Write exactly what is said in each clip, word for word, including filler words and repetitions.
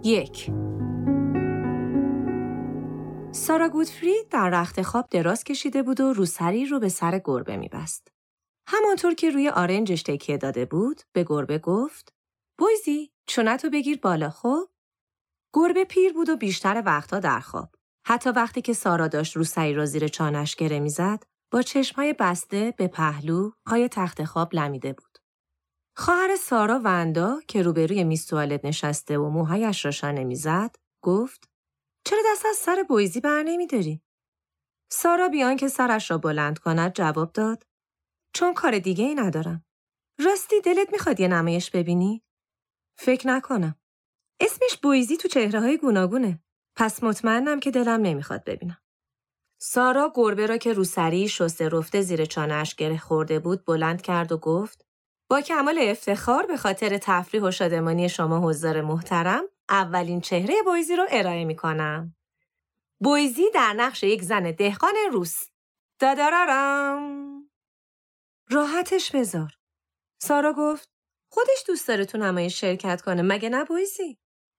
یک. سارا گودفرید در رخت خواب دراز کشیده بود و روسری رو به سر گربه می‌بست. همانطور که روی آرنجش تکیه داده بود، به گربه گفت: بویزی، چونتو بگیر بالا خب؟ گربه پیر بود و بیشتر وقتها در خواب. حتی وقتی که سارا داشت روسری را زیر چانش گره می‌زد، با چشمهای بسته به پهلو پای تخت خواب لمیده بود. خواهر سارا وندا که روبروی میز توالت نشسته و موهایش را شانه می‌زد، گفت: چرا دست از سر بویزی بر نمی‌داری؟ سارا بیان که سرش را بلند کند جواب داد: چون کار دیگه ای ندارم. راستی دلت میخواد یه نمایش ببینی؟ فکر نکنم. اسمش بویزی تو چهره‌های گوناگونه. پس مطمئنم که دلم نمیخواد ببینم. سارا گربه را که روسری شسته رفته زیر چانه‌اش گره خورده بود بلند کرد و گفت: با کمال افتخار به خاطر تفریح و شادمانی شما حضار محترم اولین چهره بویزی رو ارائه میکنم. بویزی در نقش یک زن دهقان روس. دادارارم. راحتش بذار. سارا گفت: خودش دوست داره تو نمایش شرکت کنه، مگه نه بویزی؟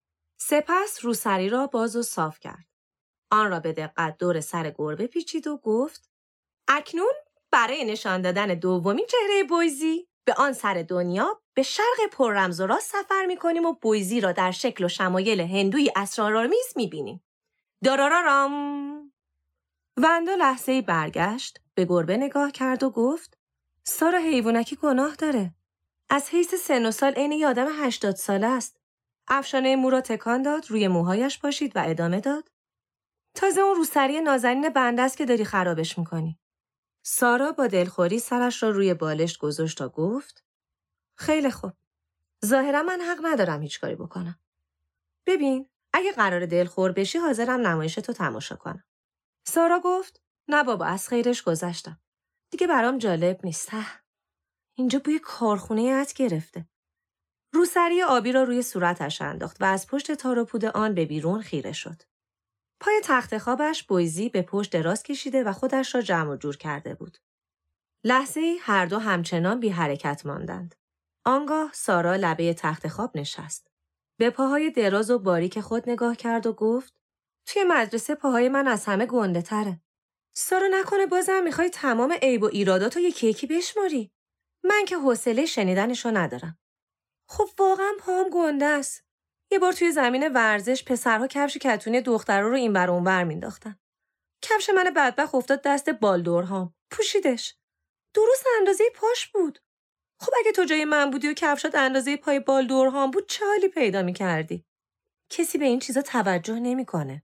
سپس روسری را باز و صاف کرد. آن را به دقت دور سر گربه پیچید و گفت: اکنون برای نشان دادن دومین چهره بویزی به آن سر دنیا به شرق پر رمز و راست سفر می‌کنیم و بویزی را در شکل و شمایل هندوی اسرارآمیز می‌بینیم. دارارارام. وندا لحظه‌ای برگشت، به گربه نگاه کرد و گفت: سارا حیوانکی گناه داره. از حیث سن و سال عین یه آدم هشتاد ساله است. افشانه مو را تکان داد، روی موهایش پاشید و ادامه داد: تازه اون روسری نازنین بنده است که داری خرابش میکنی. سارا با دلخوری سرش را روی بالشت گذاشت و گفت: خیلی خوب. ظاهرا من حق ندارم هیچ کاری بکنم. ببین، اگه قرار دلخور بشی حاضرم نمایش تو تماشا کنم. سارا گفت: نه بابا، از خیرش گذشتم. دیگه برام جالب نیست. اینجا بوی کارخونه عطر گرفته. روسری آبی را روی صورتش انداخت و از پشت تار و پود آن به بیرون خیره شد. پای تخت خوابش بویزی به پشت دراز کشیده و خودش را جمع و جور کرده بود. لحظه‌ای هر دو همچنان بی حرکت ماندند. آنگاه سارا لبه تخت خواب نشست. به پاهای دراز و باریک خود نگاه کرد و گفت: توی مدرسه پاهای من از همه گنده تره. سارا نکنه بازم میخوای تمام عیب و ایراداتو یکی یکی بشماری؟ من که حوصله شنیدنشو ندارم. خب واقعا پاهم گنده است. یه بار توی زمین ورزش پسرها کفش کتونی دخترها رو این بر اون بر مینداختن. کفش من بدبخت افتاد دست بالدورهام. پوشیدش. درست اندازه پاش بود. خب اگه تو جای من بودی و کفشات اندازه پای بالدورهام بود چه حالی پیدا می‌کردی؟ کسی به این چیزا توجه نمی‌کنه.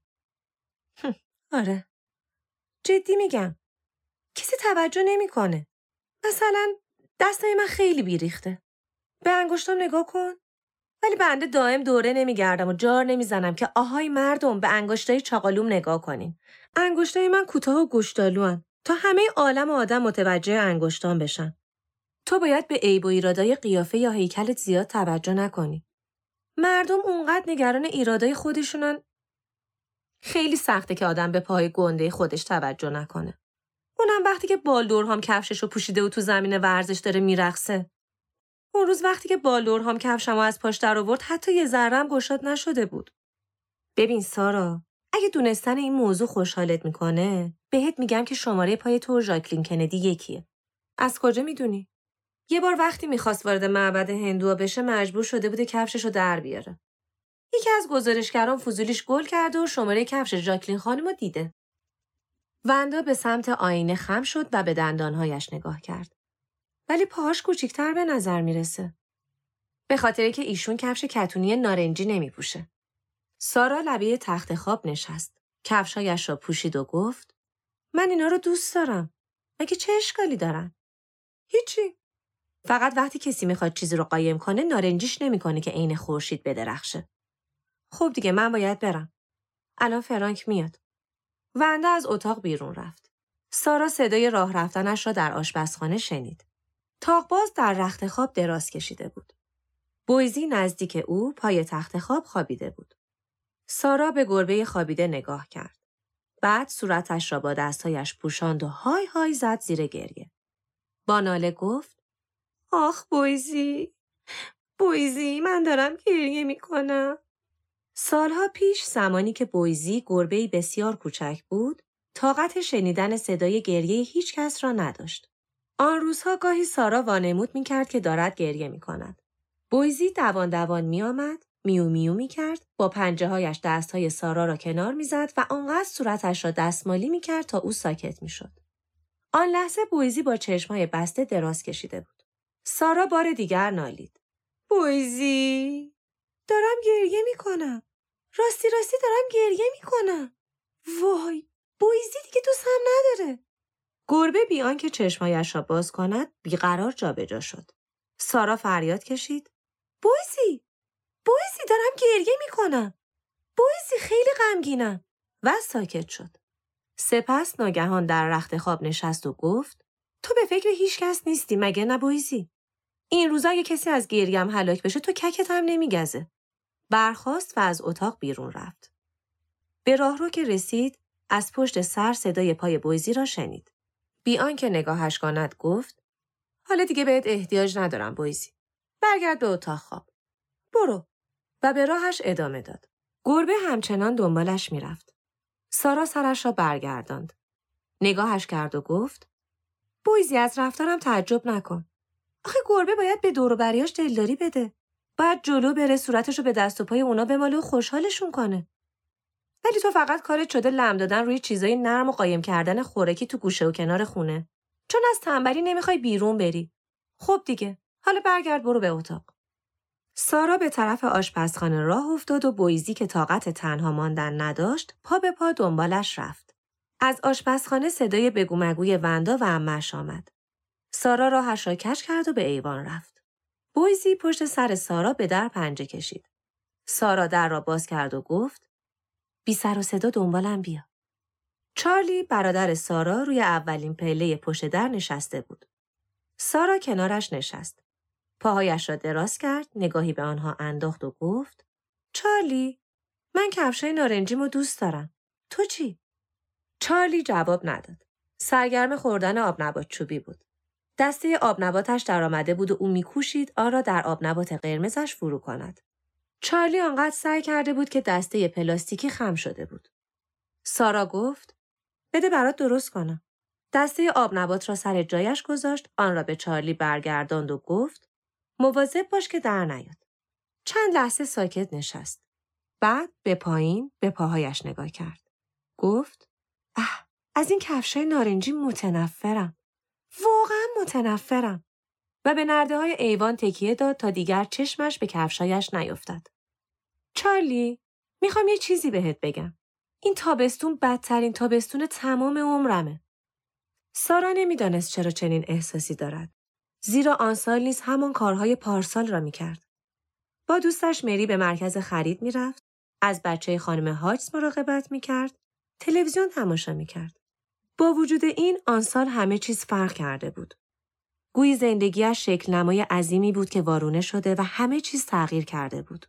آره. جدی میگم. کسی توجه نمی‌کنه. مثلا دستای من خیلی بیریخته. به انگشتام نگاه کن. ولی بنده دائم دوره نمیگردم و جار نمیزنم که آهای مردم به انگشتای چاقالوم نگاه کنین. انگشتای من کوتاه و گوشتالوان تا همه عالم و آدم متوجه انگشتام بشن. تو باید به عیب و ایرادای قیافه یا هیکلت زیاد توجه نکنی. مردم اونقدر نگران ایرادای خودشونن. خیلی سخته که آدم به پاهای گنده خودش توجه نکنه. اونم وقتی که بالدورهام کفششو پوشیده و تو زمین ورزش داره میرقصه. اون روز وقتی که بالدورهام کفشمو از پاش در آورد حتی یه ذره‌ام گشاد نشده بود. ببین سارا، اگه دونستن این موضوع خوشحالت میکنه، بهت میگم که شماره پای تو و ژاکلین کندی یکیه. از کجا میدونی؟ یه بار وقتی میخواست وارد معبد هندوها بشه مجبور شده بوده کفششو در بیاره. یکی از گزارشگران فضولیش گل کرده و شماره کفش ژاکلین خانمو دیده. وندا به سمت آینه خم شد و به دندانهایش نگاه کرد. ولی پاهاش کوچیک‌تر به نظر میرسه. به خاطری که ایشون کفش کتونی نارنجی نمیپوشه. سارا لبه تخت خواب نشست. کفشایش را پوشید و گفت: من اینا رو دوست دارم. مگه چه اشکالی دارن؟ هیچی. فقط وقتی کسی میخواد چیزی رو قایم کنه نارنجیش نمیکنه که عین خورشید بدرخشه. خب دیگه من باید برم. الان فرانک میاد. وندا از اتاق بیرون رفت. سارا صدای راه رفتنش را در آشپزخانه شنید. تاق‌باز در رخت خواب دراز کشیده بود. بویزی نزدیک او پای تخت خواب خوابیده بود. سارا به گربه خوابیده نگاه کرد. بعد صورتش را با دستایش پوشاند و های های زد زیر گریه. با ناله گفت: آخ بویزی، بویزی من دارم گریه میکنم. سالها پیش زمانی که بویزی گربه‌ای بسیار کوچک بود، طاقت شنیدن صدای گریه هیچ کس را نداشت. آن روزها گاهی سارا وانمود می‌کرد که دارد گریه می‌کند. بویزی دوان دوان می‌آمد، میو میو می‌کرد، با پنجه‌هایش دست‌های سارا را کنار می‌زد و آنقدر صورتش را دستمالی می‌کرد تا او ساکت می‌شد. آن لحظه بویزی با چشم‌های بسته دراز کشیده بود. سارا بار دیگر نالید. بویزی، دارم گریه می‌کنم. راستی راستی دارم گریه می‌کنم. وای، بویزی دیگه دوستم نداره. گربه بی آنکه چشمایش را باز کند بیقرار جابجا شد. سارا فریاد کشید. بویزی، بویزی دارم گریه میکنم. بویزی خیلی غمگینم. و ساکت شد. سپس ناگهان در رخت خواب نشست و گفت تو به فکر هیچ کس نیستی مگه نه بویزی؟ این روزا اگه کسی از گریم هلاک بشه تو ککت هم نمیگزه. برخاست و از اتاق بیرون رفت. به راهرو که رسید از پشت سر صدای پای بویزی را شنید. بی آنکه نگاهش کند گفت حالا دیگه بهت احتیاج ندارم بویزی. برگرد به اتاق خواب. برو. و به راهش ادامه داد. گربه همچنان دنبالش میرفت. سارا سرش را برگرداند. نگاهش کرد و گفت بویزی از رفتارم تعجب نکن. آخه گربه باید به دور و بریاش دلداری بده. باید جلو بره صورتشو به دست و پای اونا بماله و خوشحالشون کنه. ولی تو فقط کارت شده لم دادن روی چیزای نرم و قایم کردن خوراکی تو گوشه و کنار خونه. چون از تنبلی نمیخوای بیرون بری. خب دیگه، حالا برگرد برو به اتاق. سارا به طرف آشپزخانه راه افتاد و بویزی که طاقت تنها ماندن نداشت، پا به پا دنبالش رفت. از آشپزخانه صدای بگو مگوی وندا و عمه‌اش آمد. سارا راهش را کج کرد و به ایوان رفت. بویزی پشت سر سارا به در پنجه کشید. سارا در را باز کرد و گفت بی سر و صدا دنبالم بیا. چارلی برادر سارا روی اولین پله پشت در نشسته بود. سارا کنارش نشست. پاهایش را دراز کرد، نگاهی به آنها انداخت و گفت چارلی، من کفشای نارنجیمو دوست دارم. تو چی؟ چارلی جواب نداد. سرگرم خوردن آب نبات چوبی بود. دسته آب نباتش در آمده بود و او میکوشید آن را در آب نبات قرمزش فرو کند. چارلی آنقدر سعی کرده بود که دسته پلاستیکی خم شده بود. سارا گفت بده برات درست کنم. دسته آب نبات را سر جایش گذاشت، آن را به چارلی برگرداند و گفت مواظب باش که در نیاد. چند لحظه ساکت نشست. بعد به پایین به پاهایش نگاه کرد. گفت اه، از این کفشای نارنجی متنفرم. واقعا متنفرم. و به نرده های ایوان تکیه داد تا دیگر چشمش به کفشایش نیفتد. چارلی، میخوام یه چیزی بهت بگم. این تابستون بدترین تابستون تمام عمرمه. سارا نمیدانست چرا چنین احساسی دارد. زیرا آن سال نیز همان کارهای پارسال را میکرد. با دوستش مری به مرکز خرید میرفت، از بچه خانم هاجز مراقبت میکرد، تلویزیون تماشا میکرد. با وجود این آن سال همه چیز فرق کرده بود. گویی زندگیش شکل نمای عظیمی بود که وارونه شده و همه چیز تغییر کرده بود.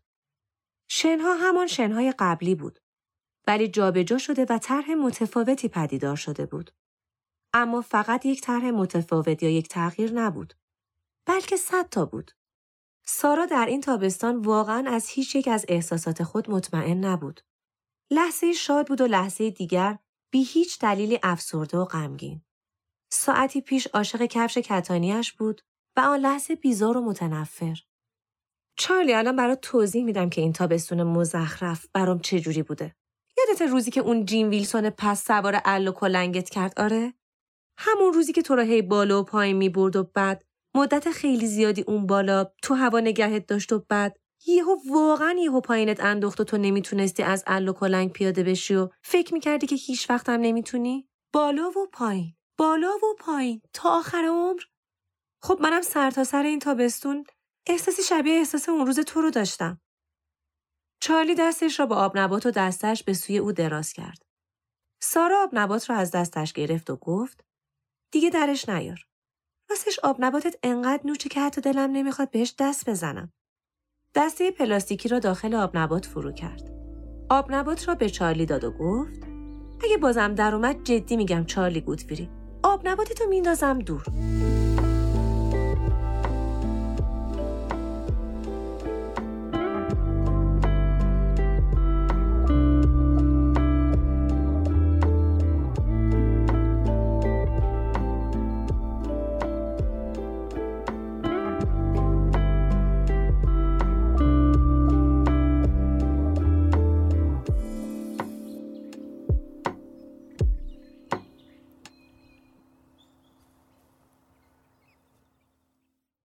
شنها همان شنهای قبلی بود، ولی جابجا شده و طرح متفاوتی پدیدار شده بود. اما فقط یک طرح متفاوت یا یک تغییر نبود، بلکه صد تا بود. سارا در این تابستان واقعاً از هیچ یک از احساسات خود مطمئن نبود. لحظه شاد بود و لحظه دیگر بی هیچ دلیلی افسرده و غمگین. ساعتی پیش عاشق کفش کتانیش بود و آن لحظه بیزار و متنفر. چارلی، الان برات توضیح میدم که این تابستون مزخرف برام چجوری بوده. یادت روزی که اون جیم ویلسون پس سوار ال و کلنگت کرد؟ آره؟ همون روزی که تو رو هی بالا و پایین میبرد و بعد مدت خیلی زیادی اون بالا تو هوا نگهت داشت و بعد یهو واقعا یهو پایینت انداخت و تو نمیتونستی از ال و کلنگ پیاده بشی و فکر میکردی که هیچ وقت هم نمیتونی؟ بالا و پایین، بالا و پایین تا آخر عمر. خب منم سر تا سر این تابستون احساسی شبیه احساس اون روز تو رو داشتم. چارلی دستش را با آب نبات و دستش به سوی او دراز کرد. سارا آب نبات را از دستش گرفت و گفت دیگه درش نیار. راستش آب نباتت انقدر نوچه که حتی دلم نمیخواد بهش دست بزنم. دسته پلاستیکی را داخل آب نبات فرو کرد. آب نبات را به چارلی داد و گفت اگه بازم در اومد جدی میگم چارلی گودفری، آب نباتتو میندازم دور.